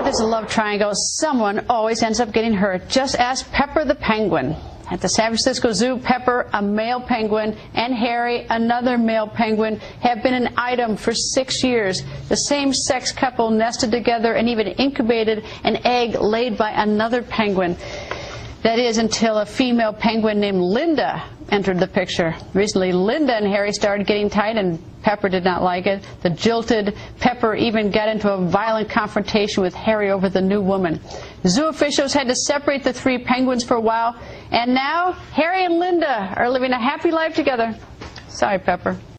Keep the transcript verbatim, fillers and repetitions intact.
there's a love triangle, someone always ends up getting hurt. Just ask Pepper the penguin. At the San Francisco Zoo, Pepper, a male penguin, and Harry, another male penguin, have been an item for six years. The same-sex couple nested together and even incubated an egg laid by another penguin. That is, until a female penguin named Linda entered the picture. Recently, Linda and Harry started getting tight, and Pepper did not like it. The jilted Pepper even got into a violent confrontation with Harry over the new woman. Zoo officials had to separate the three penguins for a while, and now Harry and Linda are living a happy life together. Sorry, Pepper.